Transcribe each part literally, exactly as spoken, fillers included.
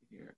Here.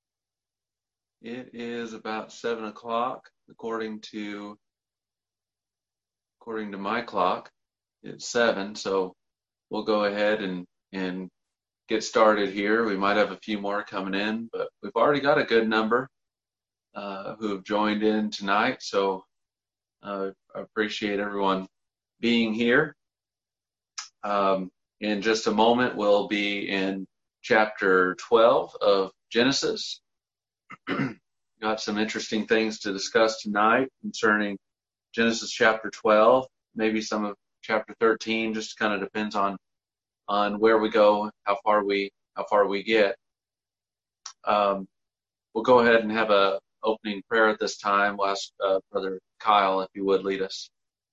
It is about seven o'clock according to according to my clock. It's seven, so we'll go ahead and and get started here. We might have a few more coming in, but we've already got a good number uh, who have joined in tonight. So uh, I appreciate everyone being here. Um, in just a moment, we'll be in chapter twelve of Genesis. Got some interesting things to discuss tonight concerning Genesis chapter twelve, maybe some of chapter thirteen, just kind of depends on on where we go, how far we how far we get. Um, we'll go ahead and have a opening prayer at this time. We'll ask uh, Brother Kyle if he would lead us.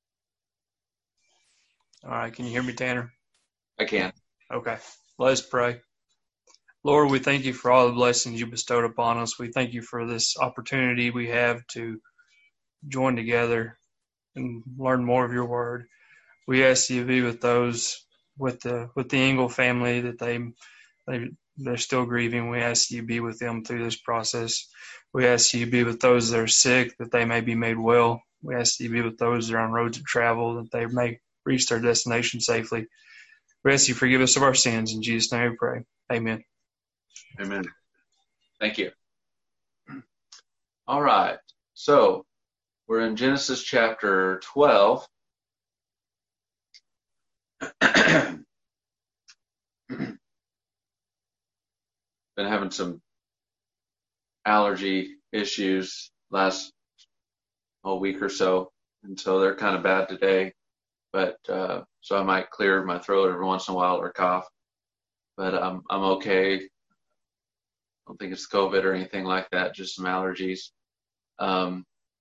All right, can you hear me, Tanner? I can. Okay, let us pray. Lord, we thank you for all the blessings you bestowed upon us. We thank you for this opportunity we have to join together and learn more of your word. We ask you to be with those with the with the Engel family that they, they they're still grieving. We ask you to be with them through this process. We ask you to be with those that are sick, that they may be made well. We ask you to be with those that are on roads of travel, that they may reach their destination safely. We ask you to forgive us of our sins. In Jesus' name we pray. Amen. Amen. Thank you. All right. So we're in Genesis chapter twelve. Been having some allergy issues last whole week or so, and so they're kind of bad today. But uh, so I might clear my throat every once in a while or cough, but I'm I'm okay. I don't think it's COVID or anything like that, just some allergies. Um,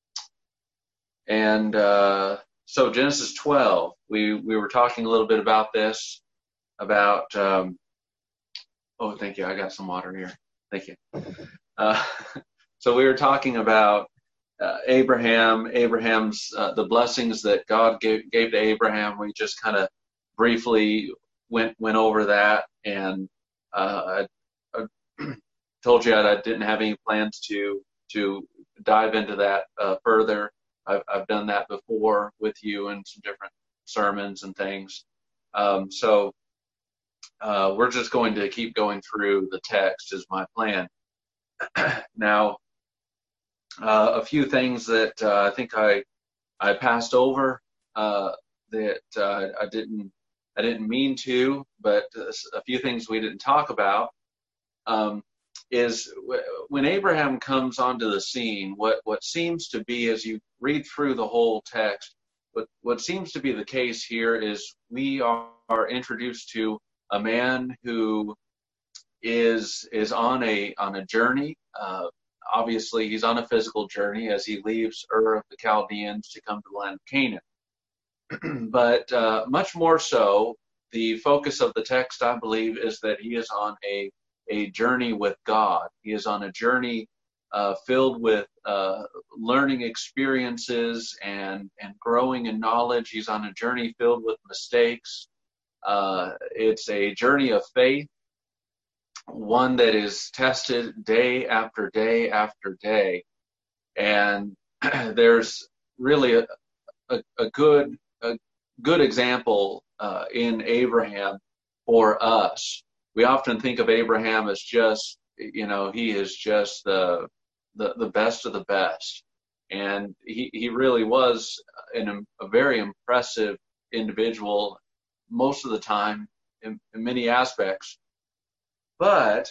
and uh, so Genesis twelve, we we were talking a little bit about this, about um, oh, thank you. I got some water here. Thank you. Uh, so we were talking about uh, Abraham, Abraham's, uh, the blessings that God gave, gave to Abraham. We just kind of briefly went, went over that. And uh, I, I told you I didn't have any plans to, to dive into that uh, further. I've, I've done that before with you in some different sermons and things. Um, so Uh, we're just going to keep going through the text is my plan. Now, uh, a few things that uh, I think I I passed over uh, that uh, I didn't I didn't mean to, but a few things we didn't talk about um, is w- when Abraham comes onto the scene. What what seems to be, as you read through the whole text, what what seems to be the case here is we are, are introduced to a man who is is on a on a journey. Uh, obviously, he's on a physical journey as he leaves Ur of the Chaldeans to come to the land of Canaan. But uh, much more so, the focus of the text, I believe, is that he is on a a journey with God. He is on a journey uh, filled with uh, learning experiences and and growing in knowledge. He's on a journey filled with mistakes. Uh, it's a journey of faith, one that is tested day after day after day. And there's really a, a, a good a good example uh, in Abraham for us. We often think of Abraham as just, you know, he is just the the, the best of the best. And he, he really was an, a very impressive individual most of the time in, in many aspects. But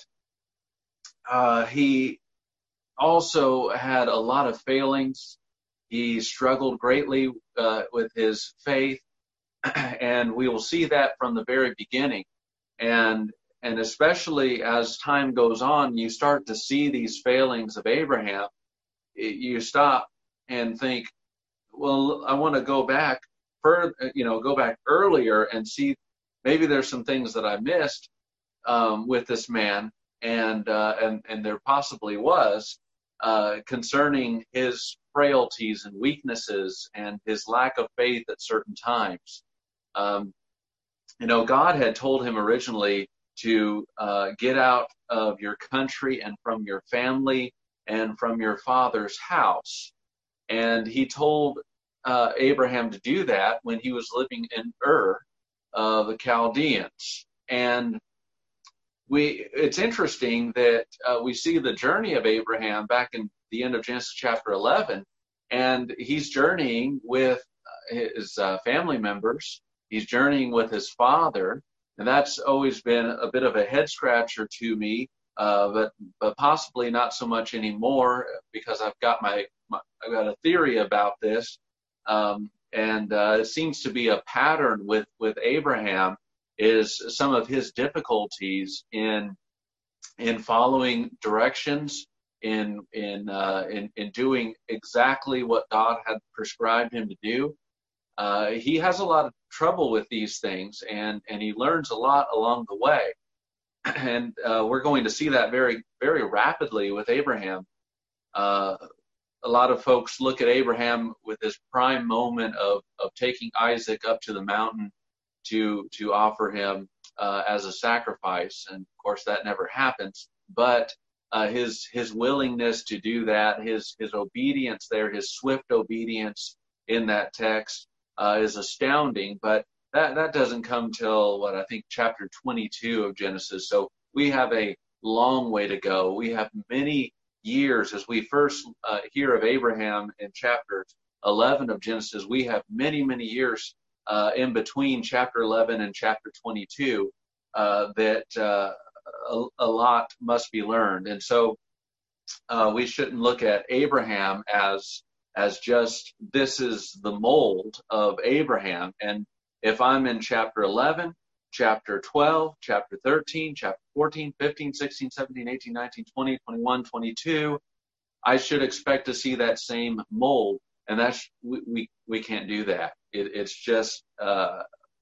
uh, he also had a lot of failings. He struggled greatly uh, with his faith, and we will see that from the very beginning. And and especially as time goes on, you start to see these failings of Abraham. You stop and think, well, I want to go back further, you know, go back earlier and see maybe there's some things that I missed um, with this man, and uh, and and there possibly was uh, concerning his frailties and weaknesses and his lack of faith at certain times. Um, you know, God had told him originally to uh, get out of your country and from your family and from your father's house. And he told uh, Abraham to do that when he was living in Ur of the Chaldeans. And we, it's interesting that uh, we see the journey of Abraham back in the end of Genesis chapter eleven, and he's journeying with his uh, family members. He's journeying with his father, and that's always been a bit of a head scratcher to me, uh, but but possibly not so much anymore, because I've got my, my I've got a theory about this, um, and uh, it seems to be a pattern with with Abraham, is some of his difficulties in in following directions, in in uh, in in doing exactly what God had prescribed him to do. Uh, he has a lot of trouble with these things, and and he learns a lot along the way. And uh, we're going to see that very very rapidly with Abraham. Uh, a lot of folks look at Abraham with this prime moment of of taking Isaac up to the mountain to to offer him uh, as a sacrifice, and of course that never happens. But uh, his his willingness to do that, his his obedience there, his swift obedience in that text uh, is astounding. But that that doesn't come till what I think chapter twenty-two of Genesis. So we have a long way to go. We have many years as we first uh, hear of Abraham in chapter eleven of Genesis. We have many many years Uh, in between chapter eleven and chapter twenty-two, uh, that uh, a, a lot must be learned. And so uh, we shouldn't look at Abraham as as just this is the mold of Abraham. And if I'm in chapter eleven, chapter twelve, chapter thirteen, chapter fourteen, fifteen, sixteen, seventeen, eighteen, nineteen, twenty, twenty-one, twenty-two, I should expect to see that same mold. And that's we we, we can't do that. It, it's just uh,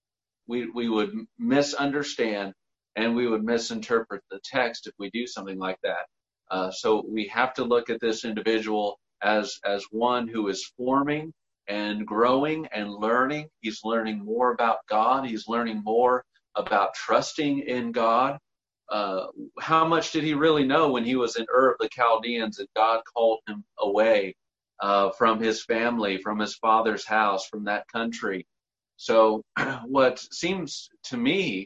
we we would misunderstand and we would misinterpret the text if we do something like that. Uh, so we have to look at this individual as as one who is forming and growing and learning. He's learning more about God. He's learning more about trusting in God. Uh, how much did he really know when he was in Ur of the Chaldeans and God called him away uh, from his family, from his father's house, from that country? So what seems to me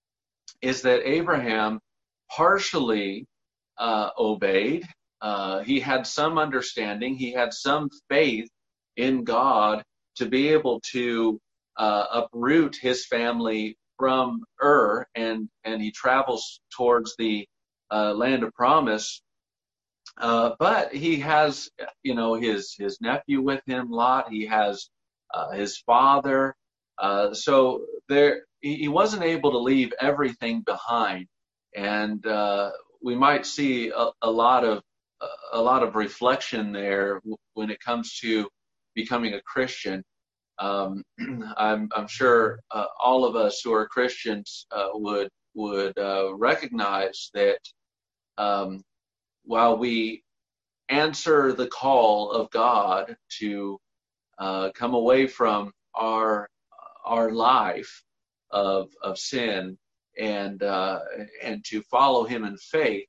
is that Abraham partially uh, obeyed. Uh, he had some understanding. He had some faith in God to be able to uh, uproot his family from Ur, and, and he travels towards the uh, land of promise. Uh, but he has, you know, his, his nephew with him, Lot. He has uh, his father. Uh, so there, he, he wasn't able to leave everything behind. And uh, we might see a, a lot of a lot of reflection there when it comes to becoming a Christian. Um, I'm, I'm sure uh, all of us who are Christians uh, would would uh, recognize that um, while we answer the call of God to uh, come away from our our life of of sin and uh, and to follow Him in faith,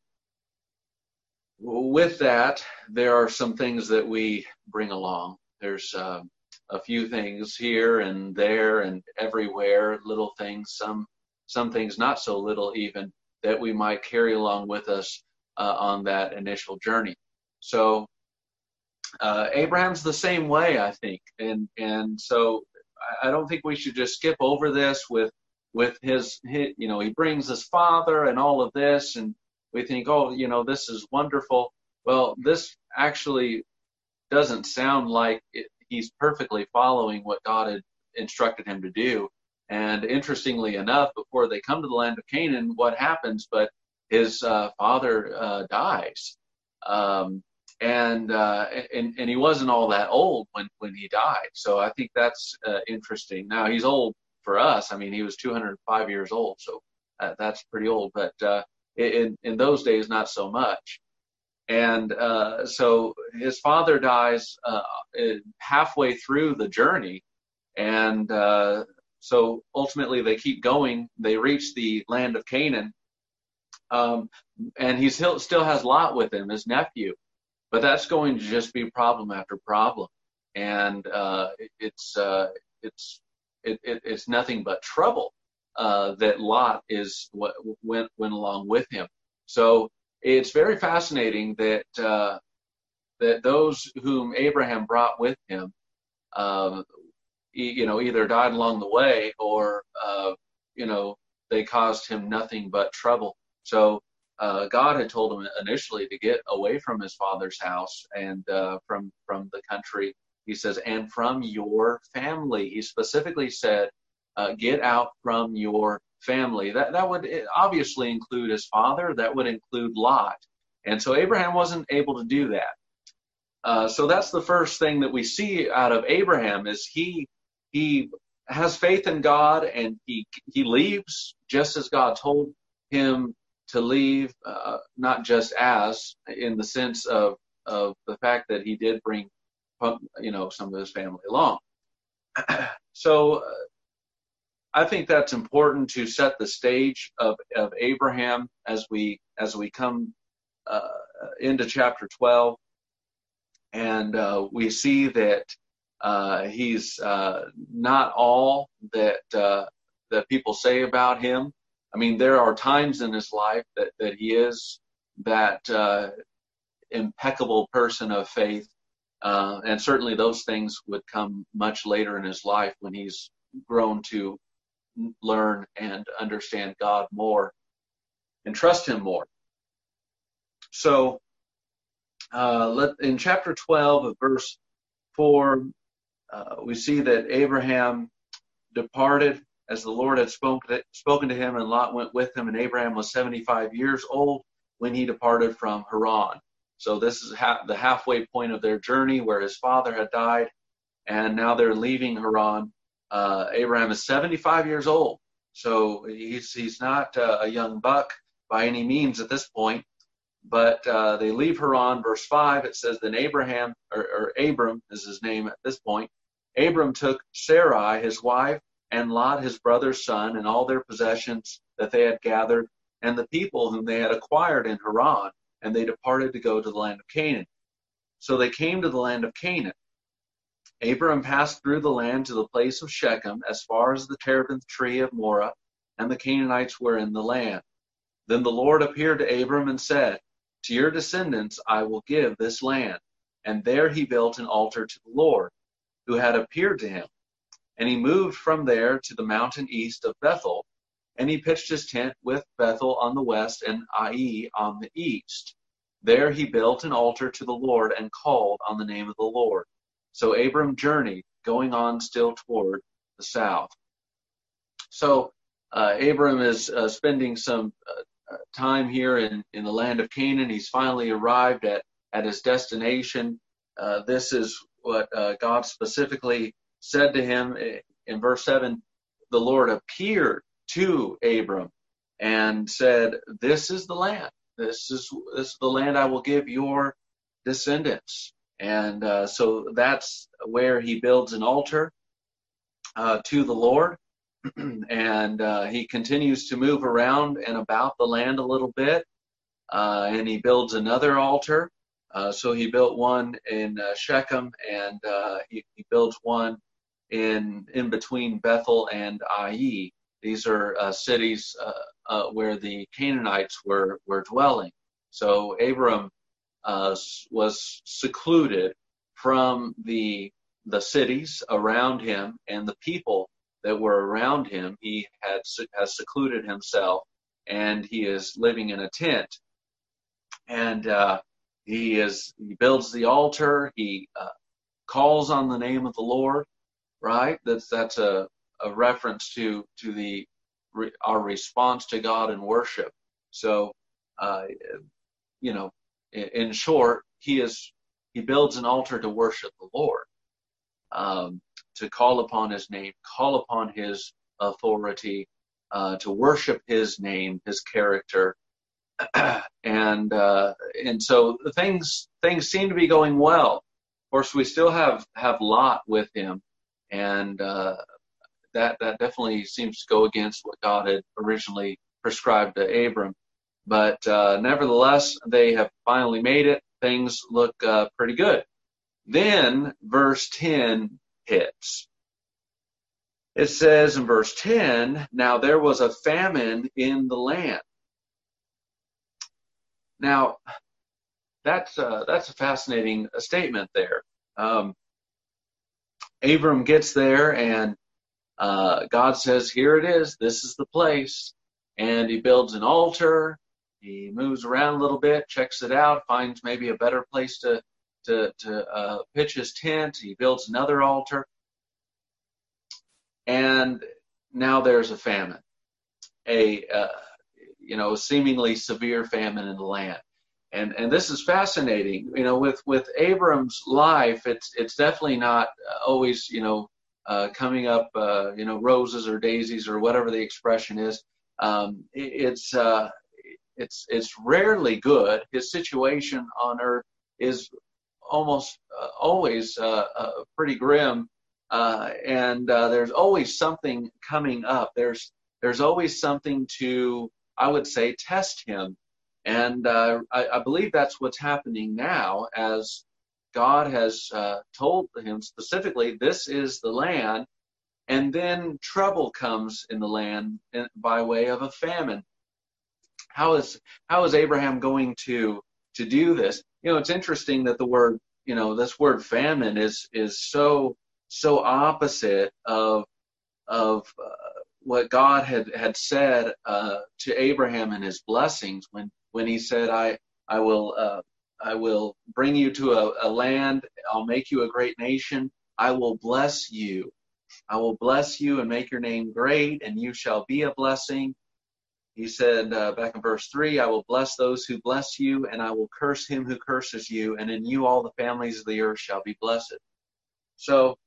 with that, there are some things that we bring along. There's uh, a few things here and there and everywhere, little things, some some things not so little even, that we might carry along with us uh, on that initial journey. So uh, Abraham's the same way, I think, and and so I don't think we should just skip over this with with his, his you know, he brings his father and all of this, and we think, oh, you know, this is wonderful. Well, this actually doesn't sound like it, he's perfectly following what God had instructed him to do. And interestingly enough, before they come to the land of Canaan, what happens? But his uh, father uh, dies, um, and, uh, and and he wasn't all that old when when he died. So I think that's uh, interesting. Now he's old for us. I mean, he was two hundred five years old, so uh, that's pretty old. But uh, In, in those days, not so much. And uh, so his father dies uh, halfway through the journey. And uh, so ultimately they keep going. They reach the land of Canaan. Um, and he still still has Lot with him, his nephew, but that's going to just be problem after problem, and uh, it, it's uh, it's it, it, it's nothing but trouble uh, that Lot is what went went along with him. So it's very fascinating that uh, that those whom Abraham brought with him, uh, you know, either died along the way or uh, you know, they caused him nothing but trouble. So uh, God had told him initially to get away from his father's house and uh, from from the country. He says, and from your family. He specifically said, uh, get out from your family. That that would obviously include his father. That would include Lot. And so Abraham wasn't able to do that. Uh, so that's the first thing that we see out of Abraham is he he has faith in God, and he he leaves just as God told him to leave, uh, not just as in the sense of of the fact that he did bring, you know, some of his family along. So uh, I think that's important to set the stage of of Abraham as we as we come uh, into chapter twelve, and uh, we see that uh, he's uh, not all that uh, that people say about him. I mean, there are times in his life that, that he is that uh, impeccable person of faith, uh, and certainly those things would come much later in his life when he's grown to learn and understand God more and trust him more. So uh, let, in chapter twelve of verse four, uh, we see that Abraham departed as the Lord had spoken spoken to him, and Lot went with him, and Abraham was seventy-five years old when he departed from Haran. So this is ha- the halfway point of their journey where his father had died, and now they're leaving Haran. Uh, Abraham is seventy-five years old, so he's he's not uh, a young buck by any means at this point. But uh, they leave Haran. Verse five, it says, then Abraham, or, or Abram is his name at this point, Abram took Sarai, his wife, and Lot, his brother's son, and all their possessions that they had gathered, and the people whom they had acquired in Haran, and they departed to go to the land of Canaan. So they came to the land of Canaan. Abram passed through the land to the place of Shechem, as far as the terebinth tree of Moreh, and the Canaanites were in the land. Then the Lord appeared to Abram and said, to your descendants I will give this land. And there he built an altar to the Lord, who had appeared to him. And he moved from there to the mountain east of Bethel, and he pitched his tent with Bethel on the west and Ai on the east. There he built an altar to the Lord and called on the name of the Lord. So Abram journeyed, going on still toward the south. So uh, Abram is uh, spending some uh, time here in, in the land of Canaan. He's finally arrived at, at his destination. Uh, this is what uh, God specifically said to him in verse seven. The Lord appeared to Abram and said, this is the land. This is, this is the land I will give your descendants. And uh, so that's where he builds an altar uh, to the Lord. And uh, he continues to move around and about the land a little bit. Uh, and he builds another altar. Uh, so he built one in uh, Shechem, and uh, he, he builds one in in between Bethel and Ai. These are uh, cities uh, uh, where the Canaanites were, were dwelling. So Abram uh, was secluded from the the cities around him and the people that were around him. He had has secluded himself, and he is living in a tent. And uh, he is he builds the altar. He uh, calls on the name of the Lord. Right? That's that's a, a reference to to the our response to God in worship. So, uh, you know, in, in short, he is he builds an altar to worship the Lord. Um, to call upon his name, call upon his authority, uh, to worship his name, his character. and uh, and so things things seem to be going well. Of course, we still have, have Lot with him, and uh, that that definitely seems to go against what God had originally prescribed to Abram. But uh, nevertheless, they have finally made it. Things look uh, pretty good. Then verse ten hits. It says in verse ten, now there was a famine in the land. Now, that's, uh, that's a fascinating statement there. Um, Abram gets there, and uh, God says, here it is. This is the place. And he builds an altar. He moves around a little bit, checks it out, finds maybe a better place to to, to uh, pitch his tent. He builds another altar. And now there's a famine, a uh, you know seemingly severe famine in the land. And and this is fascinating. You know, with with Abram's life, it's it's definitely not always you know uh, coming up uh, you know roses or daisies or whatever the expression is. Um, it, it's uh, it's it's rarely good. His situation on earth is almost uh, always uh, uh, pretty grim, uh, and uh, there's always something coming up. There's there's always something to, I would say, test him. And uh, I, I believe that's what's happening now, as God has uh, told him specifically, this is the land, and then trouble comes in the land in, by way of a famine. How is how is Abraham going to to do this? You know, it's interesting that the word, you know, this word famine is is so so opposite of of uh, what God had had said uh, to Abraham in his blessings when. When he said, I I will uh, I will bring you to a, a land, I'll make you a great nation, I will bless you. I will bless you and make your name great, and you shall be a blessing. He said uh, back in verse three, I will bless those who bless you, and I will curse him who curses you, and in you all the families of the earth shall be blessed. So,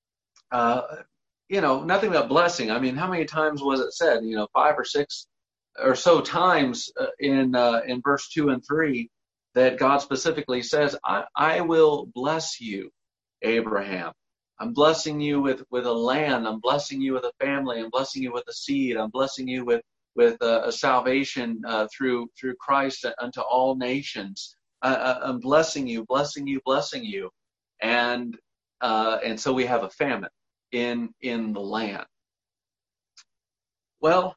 uh, you know, nothing but blessing. I mean, how many times was it said? You know, five or six or so times uh, in uh, in verse two and three that God specifically says, I, I will bless you, Abraham. I'm blessing you with, with a land. I'm blessing you with a family. I'm blessing you with a seed. I'm blessing you with with a, a salvation uh, through through Christ unto all nations. Uh, I'm blessing you, blessing you, blessing you, and uh, and so we have a famine in in the land. Well,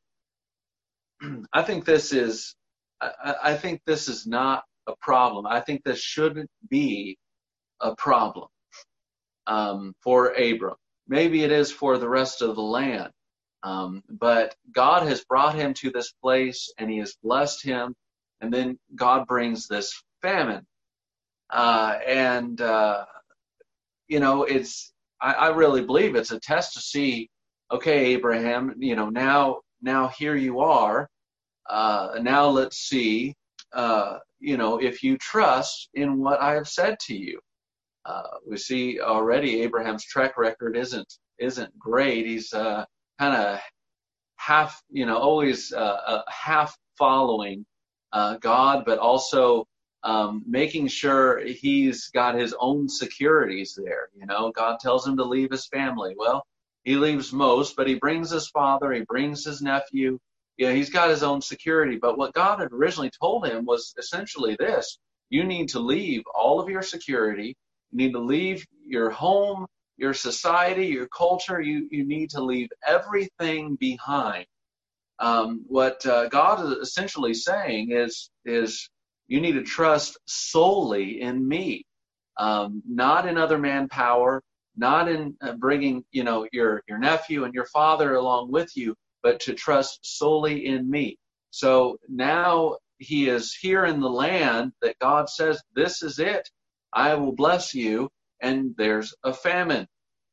I think this is, I, I think this is not a problem. I think this shouldn't be a problem um, for Abram. Maybe it is for the rest of the land, um, but God has brought him to this place, and He has blessed him, and then God brings this famine, uh, and uh, you know, it's. I, I really believe it's a test to see. Okay, Abraham, you know, now now here you are. Uh, now let's see, uh, you know, if you trust in what I have said to you. Uh, we see already Abraham's track record isn't isn't great. He's uh, kind of half, you know, always uh, uh, half following uh, God, but also um, making sure he's got his own securities there. You know, God tells him to leave his family. Well, he leaves most, but he brings his father, he brings his nephew. Yeah, he's got his own security. But what God had originally told him was essentially this: you need to leave all of your security. You need to leave your home, your society, your culture. You you need to leave everything behind. Um, what uh, God is essentially saying is is you need to trust solely in me, um, not in other manpower, not in uh, bringing you know your your nephew and your father along with you, but to trust solely in me. So now he is here in the land that God says, this is it. I will bless you, and there's a famine.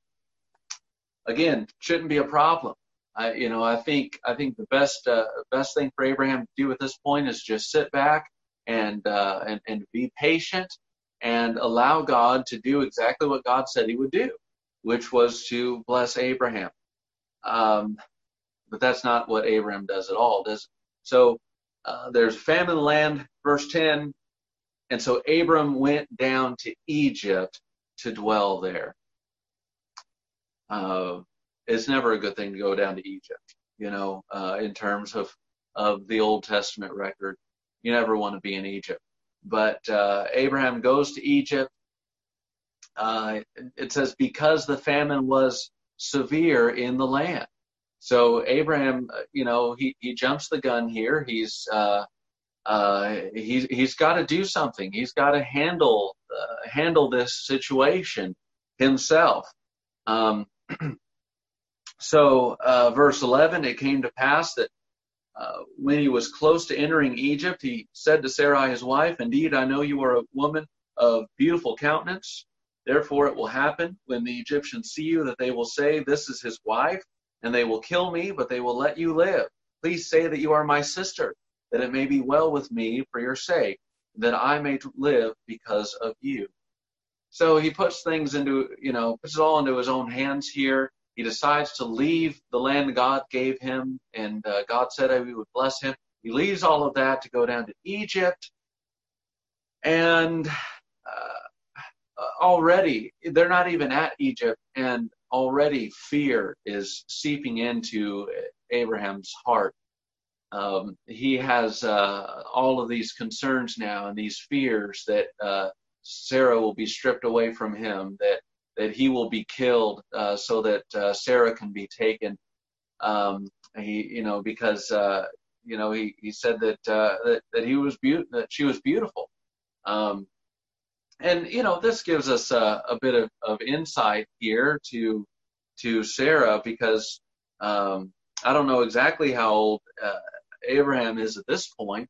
Again, shouldn't be a problem. I, you know, I think I think the best uh, best thing for Abraham to do at this point is just sit back and uh, and and be patient and allow God to do exactly what God said He would do, which was to bless Abraham. Um, But that's not what Abraham does at all, does it? So uh, there's famine in the land, verse ten. And so Abram went down to Egypt to dwell there. Uh, it's never a good thing to go down to Egypt, you know, uh, in terms of, of the Old Testament record. You never want to be in Egypt. But uh, Abraham goes to Egypt. Uh, it says because the famine was severe in the land. So Abraham, you know, he, he jumps the gun here. He's uh, uh, he, he's got to do something. He's got to handle uh, handle this situation himself. Um, so uh, verse eleven, it came to pass that uh, when he was close to entering Egypt, he said to Sarai his wife, "Indeed, I know you are a woman of beautiful countenance. Therefore it will happen when the Egyptians see you that they will say, 'This is his wife,' and they will kill me, but they will let you live. Please say that you are my sister, that it may be well with me for your sake, that I may live because of you." So he puts things into, you know, puts it all into his own hands here. He decides to leave the land God gave him, and uh, God said he would bless him. He leaves all of that to go down to Egypt, and uh, already, they're not even at Egypt, and already fear is seeping into Abraham's heart. Um, he has uh, all of these concerns now and these fears that uh, Sarah will be stripped away from him, that that he will be killed, uh, so that uh, Sarah can be taken. Um, he, you know, because uh, you know, he, he said that uh, that that he was be- that she was beautiful, um, and you know, this gives us a, a bit of, of insight here to to Sarah, because um, I don't know exactly how old uh, Abraham is at this point,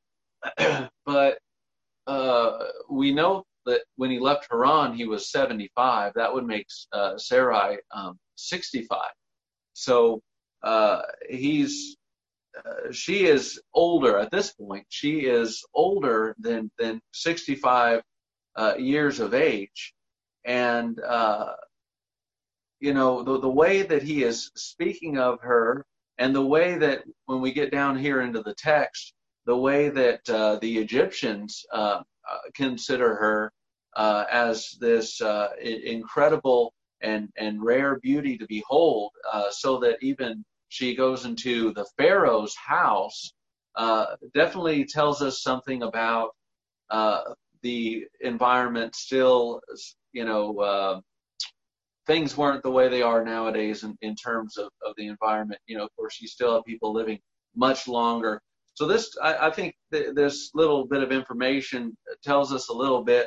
but uh, we know that when he left Haran, he was seventy-five. That would make uh, Sarai um, sixty-five. So uh, he's uh, she is older at this point. She is older than than sixty-five uh, years of age, and uh, you know, the the way that he is speaking of her, and the way that when we get down here into the text, the way that uh, the Egyptians uh, uh, consider her uh, as this uh, incredible and, and rare beauty to behold, uh, so that even she goes into the Pharaoh's house, uh, definitely tells us something about uh, the environment still, you know, uh, things weren't the way they are nowadays in, in terms of, of the environment. You know, of course, you still have people living much longer. So this, I, I think th- this little bit of information tells us a little bit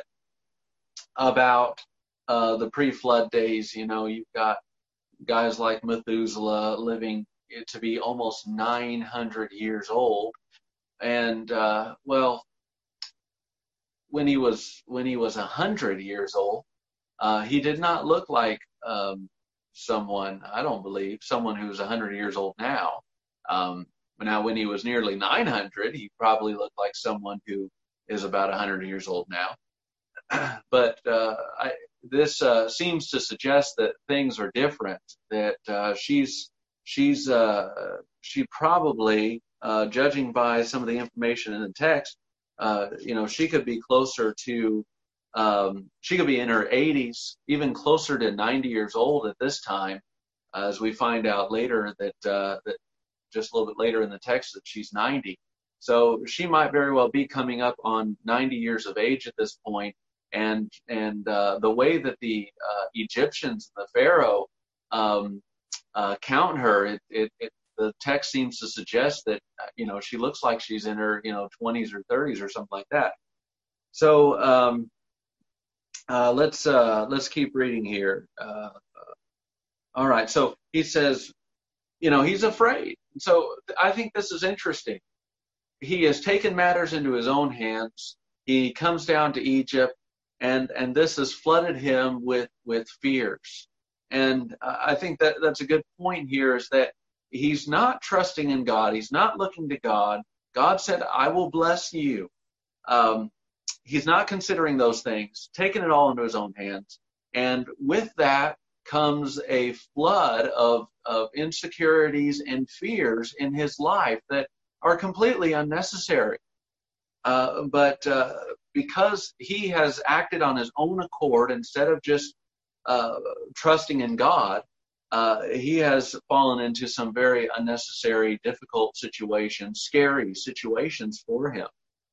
about uh, the pre-flood days. You know, you've got guys like Methuselah living to be almost nine hundred years old. And, uh, well, when he was, when he was one hundred years old, uh, he did not look like um, someone, I don't believe, someone who's one hundred years old now. Um, Now, when he was nearly nine hundred, he probably looked like someone who is about one hundred years old now. But uh, I, this uh, seems to suggest that things are different. That uh, she's she's uh, she probably, uh, judging by some of the information in the text, uh, you know, she could be closer to um, she could be in her eighties, even closer to ninety years old at this time, as we find out later that uh, that. just a little bit later in the text that she's ninety. So she might very well be coming up on ninety years of age at this point. And and uh, the way that the uh, Egyptians, the Pharaoh, um, uh, count her, it, it, it, the text seems to suggest that, you know, she looks like she's in her, you know, twenties or thirties or something like that. So um, uh, let's uh, let's keep reading here. Uh, all right. So he says, you know, he's afraid. So I think this is interesting. He has taken matters into his own hands. He comes down to Egypt, and and this has flooded him with with fears. And I think that that's a good point here, is that he's not trusting in God. He's not looking to God. God said, "I will bless you." Um, he's not considering those things, taking it all into his own hands. And with that comes a flood of, of insecurities and fears in his life that are completely unnecessary. Uh, but uh, because he has acted on his own accord instead of just uh, trusting in God, uh, he has fallen into some very unnecessary, difficult situations, scary situations for him.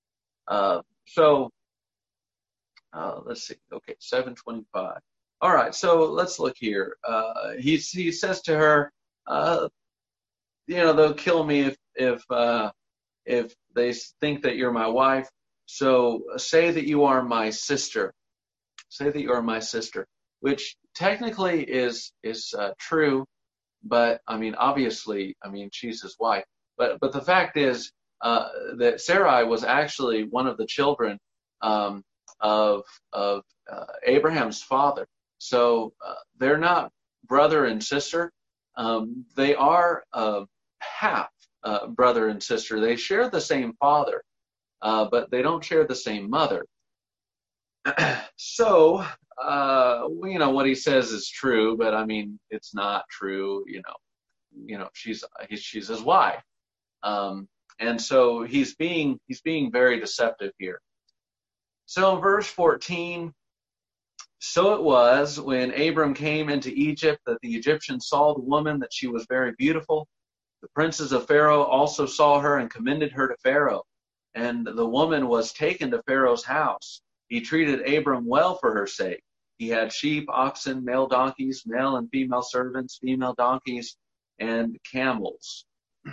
Uh, so uh, let's see. Okay, seven twenty-five. All right, so let's look here. Uh, he he says to her, uh, you know, they'll kill me if if uh, if they think that you're my wife. So say that you are my sister. Say that you are my sister, which technically is is uh, true, but I mean, obviously, I mean, she's his wife. But but the fact is uh, that Sarai was actually one of the children um, of of uh, Abraham's father. So uh, they're not brother and sister. Um, they are uh, half uh, brother and sister. They share the same father, uh, but they don't share the same mother. So, uh, you know, what he says is true, but I mean, it's not true. You know, you know, she's he's, she's his wife, um, and so he's being he's being very deceptive here. So in verse fourteen, so it was when Abram came into Egypt that the Egyptians saw the woman, that she was very beautiful. The princes of Pharaoh also saw her and commended her to Pharaoh, and the woman was taken to Pharaoh's house. He treated Abram well for her sake. He had sheep, oxen, male donkeys, male and female servants, female donkeys, and camels.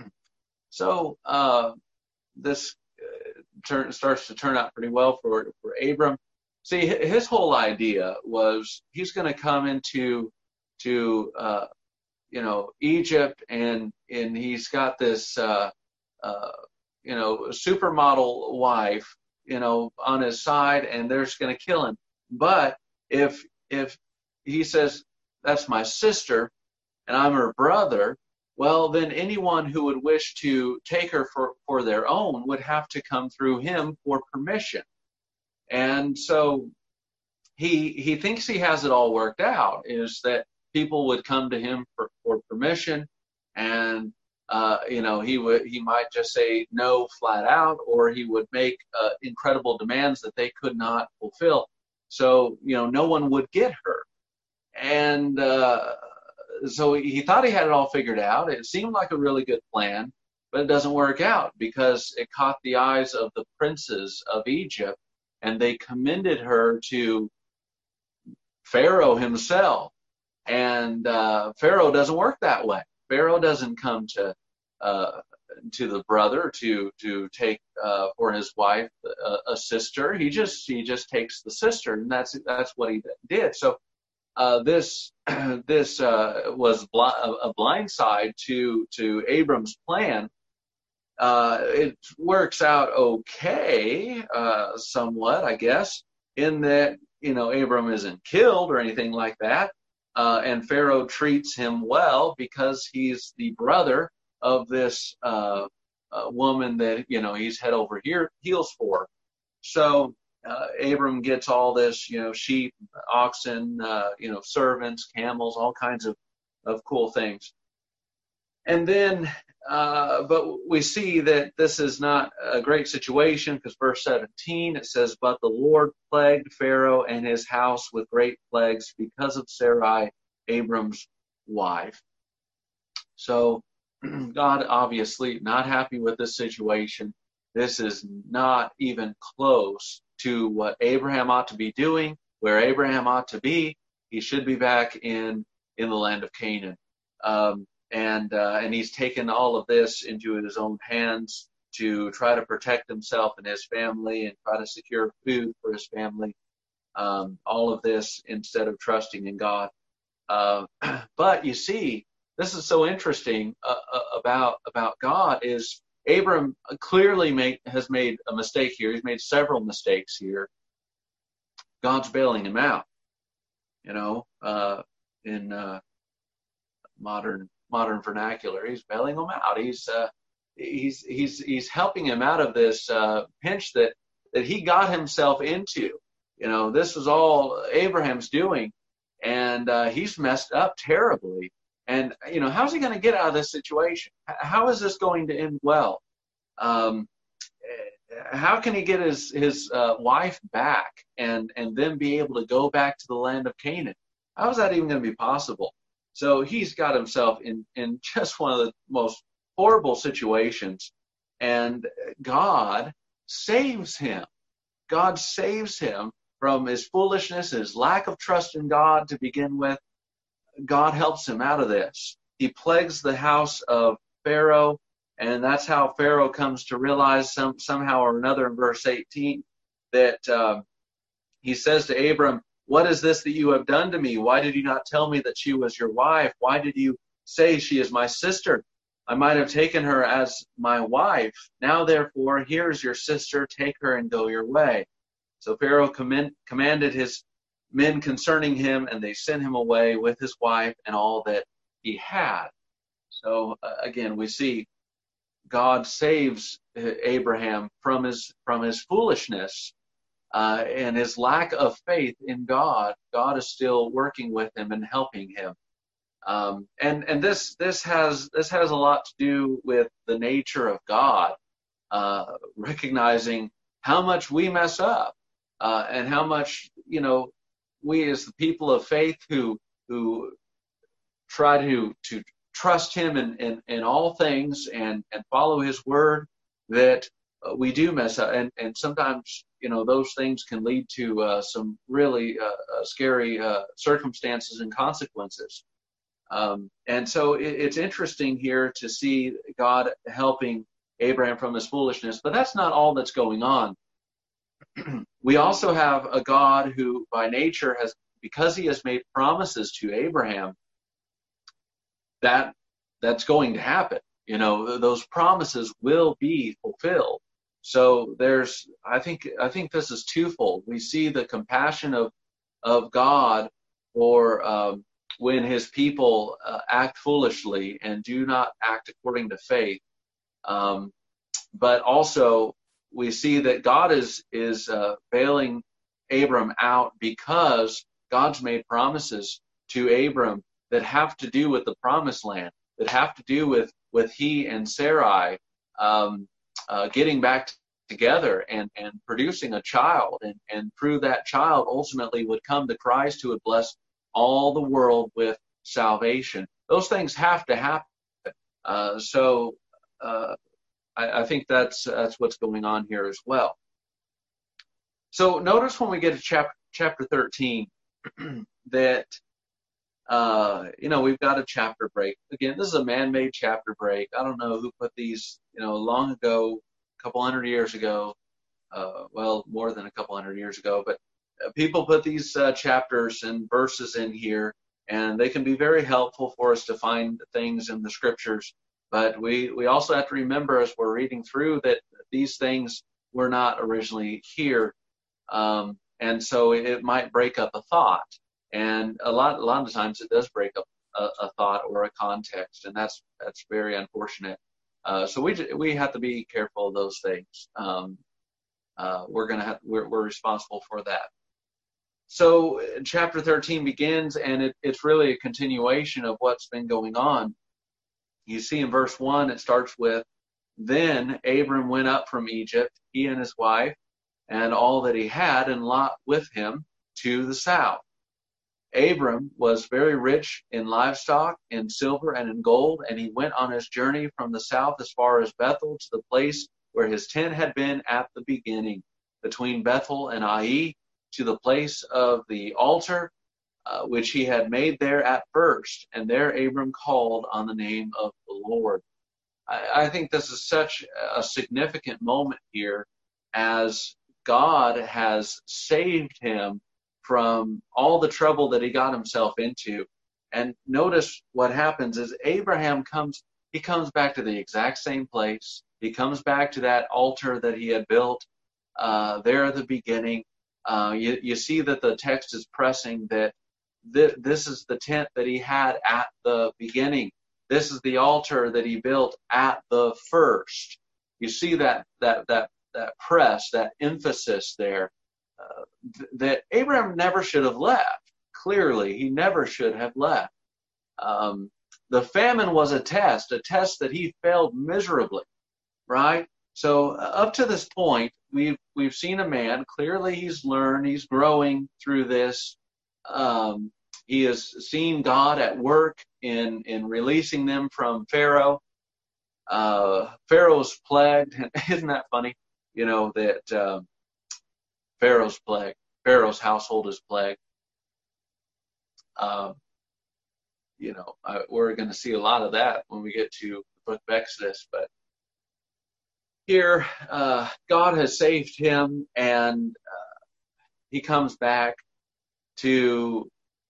So uh, this uh, turn, starts to turn out pretty well for, for Abram. See, his whole idea was he's going to come into to uh, you know Egypt, and and he's got this uh, uh, you know supermodel wife, you know, on his side, and they're just going to kill him. But if if he says that's my sister and I'm her brother, well, then anyone who would wish to take her for, for their own would have to come through him for permission. And so he he thinks he has it all worked out, is that people would come to him for, for permission, and Uh, you know, he would he might just say no flat out, or he would make uh, incredible demands that they could not fulfill. So, you know, no one would get her. And uh, so he thought he had it all figured out. It seemed like a really good plan, but it doesn't work out because it caught the eyes of the princes of Egypt, and they commended her to Pharaoh himself. And uh, Pharaoh doesn't work that way. Pharaoh doesn't come to uh, to the brother to to take uh, for his wife a, a sister. He just he just takes the sister, and that's that's what he did. So uh, this this uh, was bl- a blind side to to Abram's plan. Uh, it works out okay, uh, somewhat, I guess, in that you know Abram isn't killed or anything like that. Uh, and Pharaoh treats him well because he's the brother of this uh, uh, woman that, you know, he's head over here, heels for. So uh, Abram gets all this, you know, sheep, oxen, uh, you know, servants, camels, all kinds of, of cool things. And then, uh, but we see that this is not a great situation because verse seventeen, it says, but the Lord plagued Pharaoh and his house with great plagues because of Sarai, Abram's wife. So God obviously not happy with this situation. This is not even close to what Abraham ought to be doing, where Abraham ought to be. He should be back in, in the land of Canaan. Um, And uh, and he's taken all of this into his own hands to try to protect himself and his family and try to secure food for his family. Um, all of this instead of trusting in God. Uh, but you see, this is so interesting uh, about about God is Abram clearly made, has made a mistake here. He's made several mistakes here. God's bailing him out. You know, uh, in uh, modern. modern vernacular, he's bailing him out. He's uh, he's he's he's helping him out of this uh, pinch that that he got himself into. You know, this was all Abraham's doing, and uh, he's messed up terribly. And you know, how's he going to get out of this situation? How is this going to end well? Um, how can he get his his uh, wife back and and then be able to go back to the land of Canaan? How is that even going to be possible? So he's got himself in, in just one of the most horrible situations. And God saves him. God saves him from his foolishness, his lack of trust in God to begin with. God helps him out of this. He plagues the house of Pharaoh, and that's how Pharaoh comes to realize some, somehow or another in verse eighteen that uh, he says to Abram, "What is this that you have done to me? Why did you not tell me that she was your wife? Why did you say she is my sister? I might have taken her as my wife. Now, therefore, here is your sister. Take her and go your way." So Pharaoh command, commanded his men concerning him, and they sent him away with his wife and all that he had. So uh, again, we see God saves Abraham from his from his foolishness uh, and his lack of faith in God. God is still working with him and helping him. Um, and and this this has this has a lot to do with the nature of God, uh, recognizing how much we mess up uh, and how much you know we as the people of faith who who try to to trust Him in in, in all things and and follow His word, that uh, we do mess up, and and sometimes you know those things can lead to uh, some really uh, uh, scary uh, circumstances and consequences. Um, and so it, it's interesting here to see God helping Abraham from his foolishness, but that's not all that's going on. We also have a God who by nature has, because he has made promises to Abraham, that that's going to happen. You know, those promises will be fulfilled. So there's, I think, I think this is twofold. We see the compassion of, of God for, um, when his people uh, act foolishly and do not act according to faith. Um, but also we see that God is, is uh, bailing Abram out because God's made promises to Abram that have to do with the promised land, that have to do with, with he and Sarai um, uh, getting back together and, and producing a child. And, and through that child ultimately would come to Christ, who would bless all the world with salvation. Those things have to happen. Uh, so uh, I, I think that's that's what's going on here as well. So notice when we get to chapter chapter thirteen that uh, you know we've got a chapter break. Again, this is a man-made chapter break. I don't know who put these. You know, long ago, a couple hundred years ago. Uh, well, more than a couple hundred years ago, but people put these uh, chapters and verses in here, and they can be very helpful for us to find things in the scriptures. But we, we also have to remember as we're reading through that these things were not originally here. Um, and so it might break up a thought. And a lot, a lot of times it does break up a, a thought or a context, and that's, that's very unfortunate. Uh, so we, we have to be careful of those things. Um, uh, we're going to have, we're, we're responsible for that. So chapter thirteen begins, and it, it's really a continuation of what's been going on. You see in verse one, it starts with, "Then Abram went up from Egypt, he and his wife, and all that he had, and Lot with him, to the south. Abram was very rich in livestock, in silver, and in gold, and he went on his journey from the south as far as Bethel, to the place where his tent had been at the beginning, between Bethel and Ai, to the place of the altar, uh, which he had made there at first. And there Abram called on the name of the Lord." I, I think this is such a significant moment here, as God has saved him from all the trouble that he got himself into. And notice what happens is Abraham comes, he comes back to the exact same place. He comes back to that altar that he had built uh, there at the beginning. Uh, you, you see that the text is pressing that th- this is the tent that he had at the beginning. This is the altar that he built at the first. You see that that that that press, that emphasis there. Uh, th- that Abraham never should have left. Clearly, he never should have left. Um, the famine was a test, a test that he failed miserably, right? So uh, up to this point, we've we've seen a man. Clearly, he's learned. He's growing through this. Um, he has seen God at work in in releasing them from Pharaoh. Uh, Pharaoh's plagued. Isn't that funny? you know, that um, Pharaoh's plague, Pharaoh's household is plagued. Um, you know, I, we're going to see a lot of that when we get to the book of Exodus. But here, uh, God has saved him, and uh, he comes back to,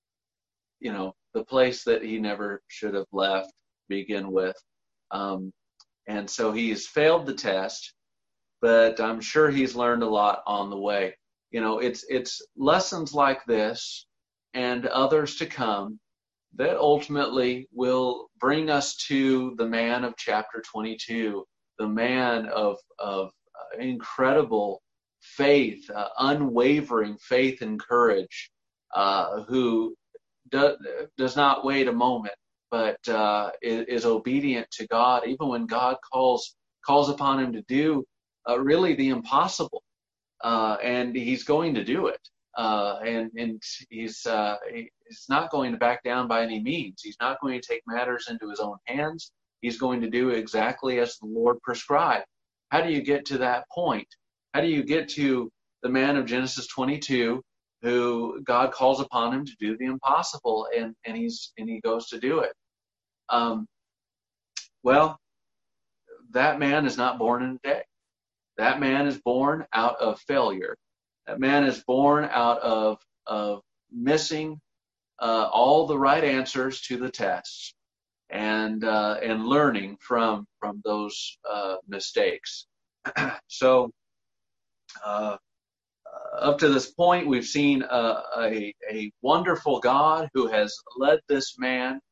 you know, the place that he never should have left to begin with. Um, and so he's failed the test, but I'm sure he's learned a lot on the way. You know, it's it's lessons like this and others to come that ultimately will bring us to the man of chapter twenty-two, the man of of uh, incredible faith, uh, unwavering faith and courage, uh, who do, does not wait a moment, but uh, is, is obedient to God, even when God calls calls upon him to do uh, really the impossible, uh, and he's going to do it. Uh, and, and he's, uh, he's not going to back down by any means. He's not going to take matters into his own hands. He's going to do exactly as the Lord prescribed. How do you get to that point? How do you get to the man of Genesis twenty-two who God calls upon him to do the impossible, and, and he's, and he goes to do it? Um, well, that man is not born in a day. That man is born out of failure. That man is born out of, of missing uh, all the right answers to the tests, and uh, and learning from from those uh, mistakes. So uh, up to this point, we've seen a, a, a wonderful God who has led this man,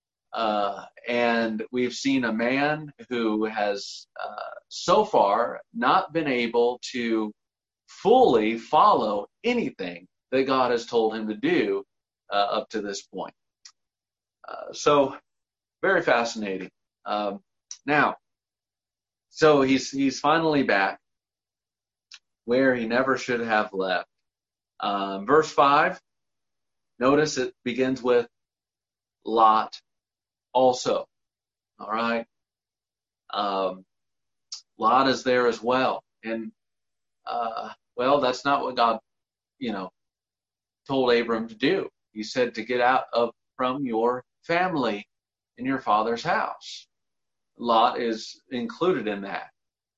uh, and we've seen a man who has uh, so far not been able to fully follow anything that God has told him to do uh, up to this point. Uh, so very fascinating. Um, now, so he's he's finally back where he never should have left. Um, verse five, notice it begins with Lot also. All right. Um, Lot is there as well. And Uh, well, that's not what God, you know, told Abram to do. He said to get out of from your family and your father's house. Lot is included in that.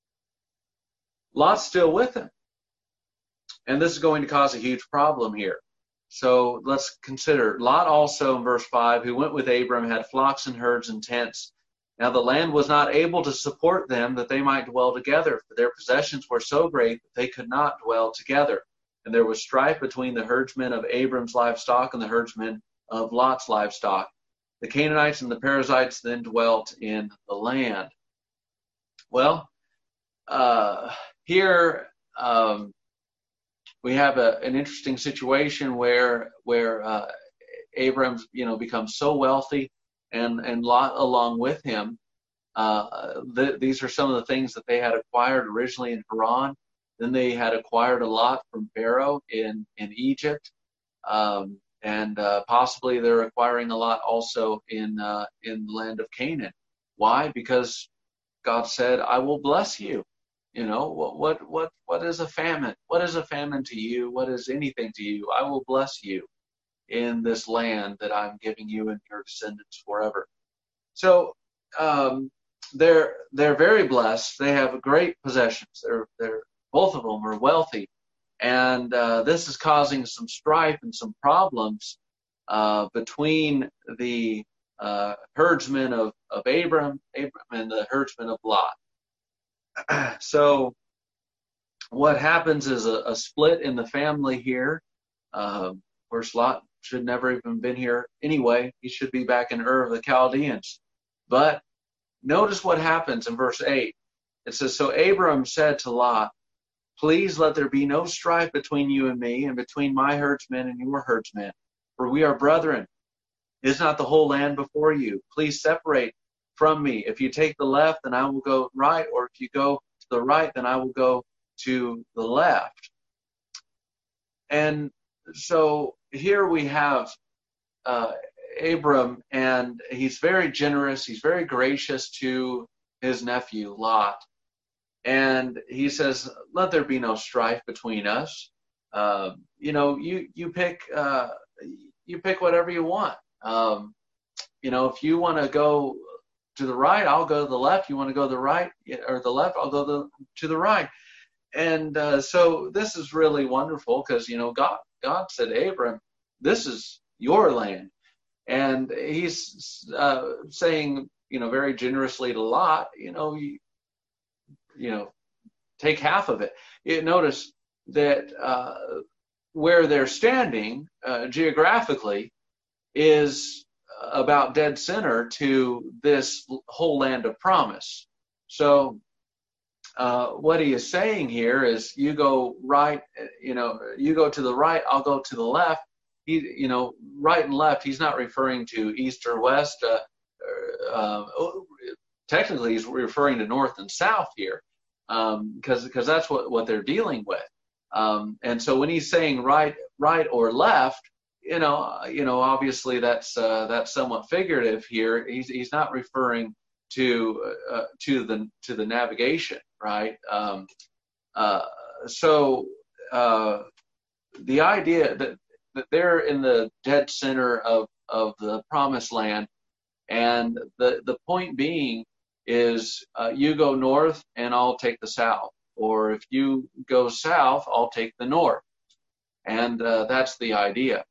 Lot's still with him. And this is going to cause a huge problem here. So let's consider Lot also in verse five, who went with Abram, had flocks and herds and tents. Now the land was not able to support them that they might dwell together, for their possessions were so great that they could not dwell together. And there was strife between the herdsmen of Abram's livestock and the herdsmen of Lot's livestock. The Canaanites and the Perizzites then dwelt in the land. Well, uh, here um, we have a, an interesting situation where where uh, Abram, you know, becomes so wealthy, and and Lot along with him. Uh, th- these are some of the things that they had acquired originally in Haran. Then they had acquired a lot from Pharaoh in in Egypt, um, and uh, possibly they're acquiring a lot also in uh, in the land of Canaan. Why? Because God said, "I will bless you." You know, what what what what is a famine? What is a famine to you? What is anything to you? I will bless you in this land that I'm giving you and your descendants forever. So um, they're they're very blessed. They have great possessions. They're they're both of them are wealthy, and uh, this is causing some strife and some problems uh, between the uh, herdsmen of of Abram, Abram and the herdsmen of Lot. So what happens is a, a split in the family here. Uh, of course, Lot should never even been here anyway. He should be back in Ur of the Chaldeans. But notice what happens in verse eight. It says, "So Abram said to Lot, please let there be no strife between you and me, and between my herdsmen and your herdsmen, for we are brethren. Is not the whole land before you? Please separate from me. If you take the left, then I will go right, or if you go to the right, then I will go to the left." And so here we have uh, Abram, and he's very generous. He's very gracious to his nephew, Lot. And he says, let there be no strife between us. Uh, you know, you, you pick, uh, you pick whatever you want. Um, you know, if you want to go to the right, I'll go to the left. You want to go to the right or the left, I'll go the, to the right. And uh, so this is really wonderful because, you know, God, God said to Abram, this is your land. And he's uh, saying, you know, very generously to Lot, you know, you, you know, take half of it. You notice that uh, where they're standing uh, geographically is about dead center to this whole land of promise. So uh, what he is saying here is you go right, you know, you go to the right, I'll go to the left. He, you know, right and left, he's not referring to east or west. Uh, uh, technically, he's referring to north and south here. Because um, because that's what, what they're dealing with, um, and so when he's saying right right or left, you know you know obviously that's uh, that's somewhat figurative here. He's he's not referring to uh, to the to the navigation, right? Um, uh, so uh, the idea that that they're in the dead center of of the promised land, and the the point being is uh, you go north and I'll take the south, or if you go south, I'll take the north, and uh, that's the idea.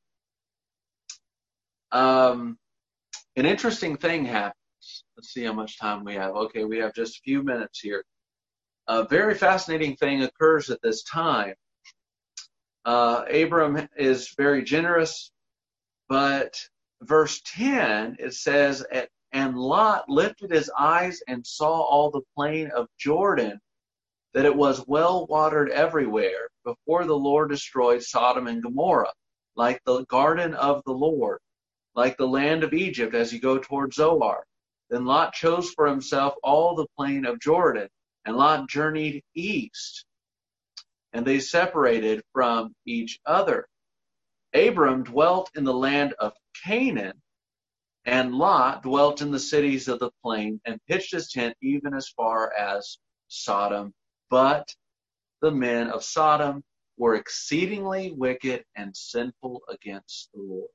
Um, an interesting thing happens. Let's see how much time we have. Okay, we have just a few minutes here. A very fascinating thing occurs at this time. Uh, Abram is very generous, but verse ten, it says, at and Lot lifted his eyes and saw all the plain of Jordan, that it was well watered everywhere, before the Lord destroyed Sodom and Gomorrah, like the garden of the Lord, like the land of Egypt as you go toward Zoar. Then Lot chose for himself all the plain of Jordan, and Lot journeyed east, and they separated from each other. Abram dwelt in the land of Canaan, and Lot dwelt in the cities of the plain and pitched his tent even as far as Sodom. But the men of Sodom were exceedingly wicked and sinful against the Lord.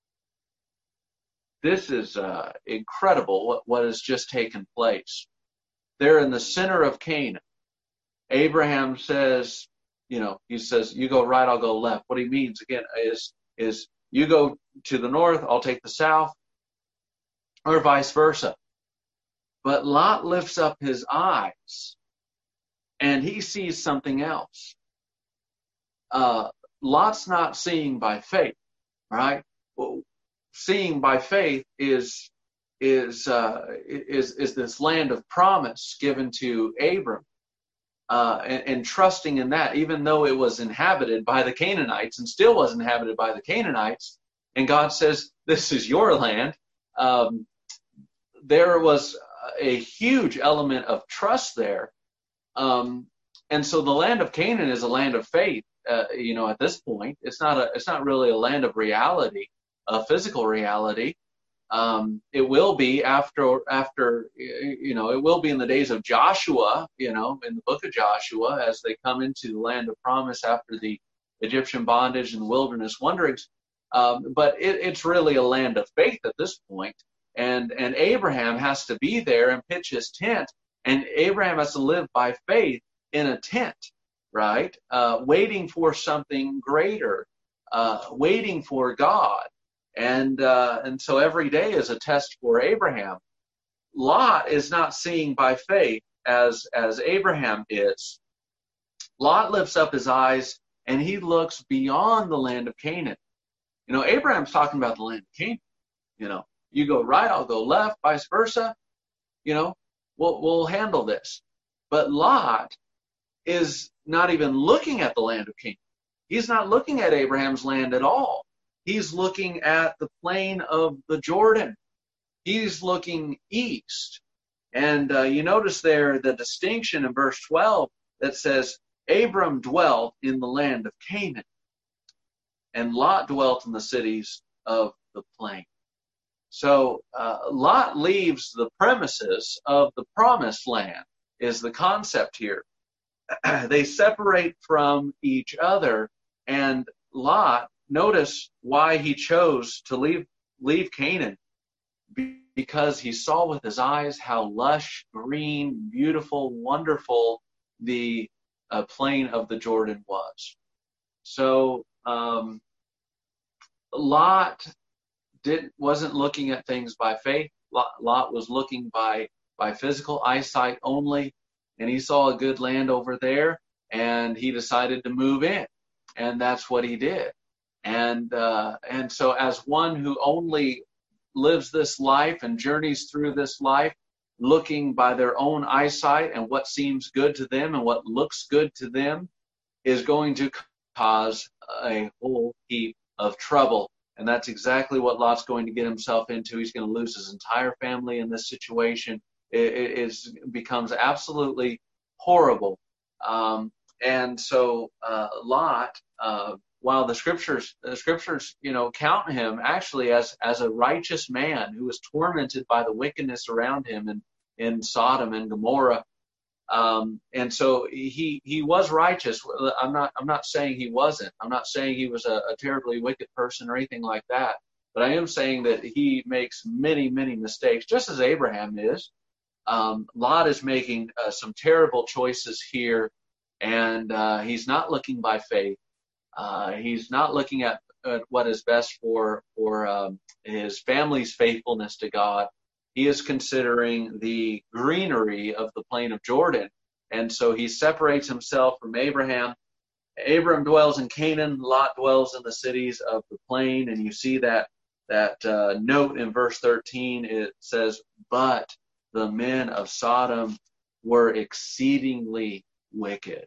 This is uh, incredible what, what has just taken place. They're in the center of Canaan. Abraham says, you know, he says, you go right, I'll go left. What he means, again, is, is you go to the north, I'll take the south, or vice versa. But Lot lifts up his eyes and he sees something else. Uh, Lot's not seeing by faith, right? Well, seeing by faith is is uh, is is this land of promise given to Abram, uh, and, and trusting in that, even though it was inhabited by the Canaanites and still was inhabited by the Canaanites, and God says, "This is your land." Um, there was a huge element of trust there. Um, and so the land of Canaan is a land of faith. Uh, you know, at this point, it's not a, it's not really a land of reality, a physical reality. Um, it will be after, after, you know, it will be in the days of Joshua, you know, in the book of Joshua, as they come into the land of promise after the Egyptian bondage and wilderness wanderings. Um, but it, it's really a land of faith at this point. And, and Abraham has to be there and pitch his tent. And Abraham has to live by faith in a tent, right? Uh, waiting for something greater, uh, waiting for God. And, uh, and so every day is a test for Abraham. Lot is not seeing by faith as, as Abraham is. Lot lifts up his eyes and he looks beyond the land of Canaan. You know, Abraham's talking about the land of Canaan. You know, you go right, I'll go left, vice versa. You know, we'll, we'll handle this. But Lot is not even looking at the land of Canaan. He's not looking at Abraham's land at all. He's looking at the plain of the Jordan. He's looking east. And uh, you notice there the distinction in verse twelve that says, Abram dwelt in the land of Canaan, and Lot dwelt in the cities of the plain. So uh, Lot leaves the premises of the promised land is the concept here. They separate from each other, and Lot, notice why he chose to leave leave Canaan, because he saw with his eyes how lush, green, beautiful, wonderful the uh, plain of the Jordan was. So um, Lot did wasn't looking at things by faith. Lot, Lot was looking by by physical eyesight only, and he saw a good land over there, and he decided to move in, and that's what he did. And uh, and so, as one who only lives this life and journeys through this life, looking by their own eyesight and what seems good to them and what looks good to them, is going to cause a whole heap of trouble. And that's exactly what Lot's going to get himself into. He's going to lose his entire family in this situation. It, it is, becomes absolutely horrible. Um, and so uh, Lot, uh, while the scriptures, the scriptures, you know, count him actually as as a righteous man who was tormented by the wickedness around him in, in Sodom and Gomorrah. Um, and so he he was righteous. I'm not I'm not saying he wasn't. I'm not saying he was a, a terribly wicked person or anything like that. But I am saying that he makes many, many mistakes, just as Abraham is. Um, Lot is making uh, some terrible choices here, and uh, he's not looking by faith. Uh, he's not looking at, at what is best for for um, his family's faithfulness to God. He is considering the greenery of the plain of Jordan, and so he separates himself from Abraham. Abram dwells in Canaan, Lot dwells in the cities of the plain, and you see that that uh, note in verse thirteen. It says, "But the men of Sodom were exceedingly wicked."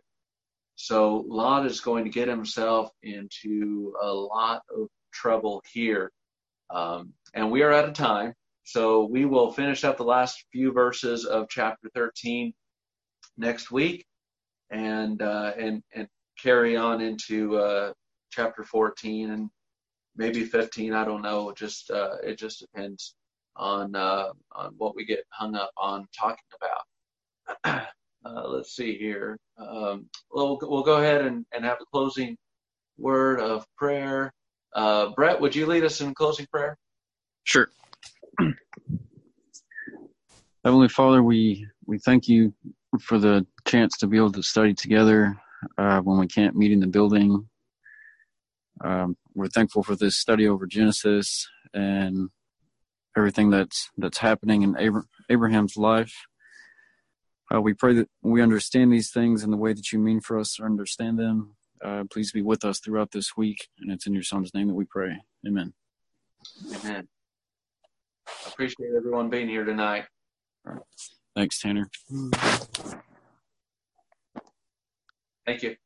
So Lot is going to get himself into a lot of trouble here. Um, and we are out of time, so we will finish up the last few verses of chapter thirteen next week, and uh, and and carry on into uh, chapter fourteen and maybe fifteen. I don't know. It just uh, it just depends on uh, on what we get hung up on talking about. Uh, let's see here. Um, we'll, we'll go ahead and, and have a closing word of prayer. Uh, Brett, would you lead us in closing prayer? Sure. Heavenly Father, we, we thank you for the chance to be able to study together uh, when we can't meet in the building. Um, we're thankful for this study over Genesis and everything that's that's happening in Abra- Abraham's life. Uh, we pray that we understand these things in the way that you mean for us to understand them. Uh, please be with us throughout this week, and it's in your Son's name that we pray. Amen. Amen. I appreciate everyone being here tonight. All right. Thanks, Tanner. Thank you.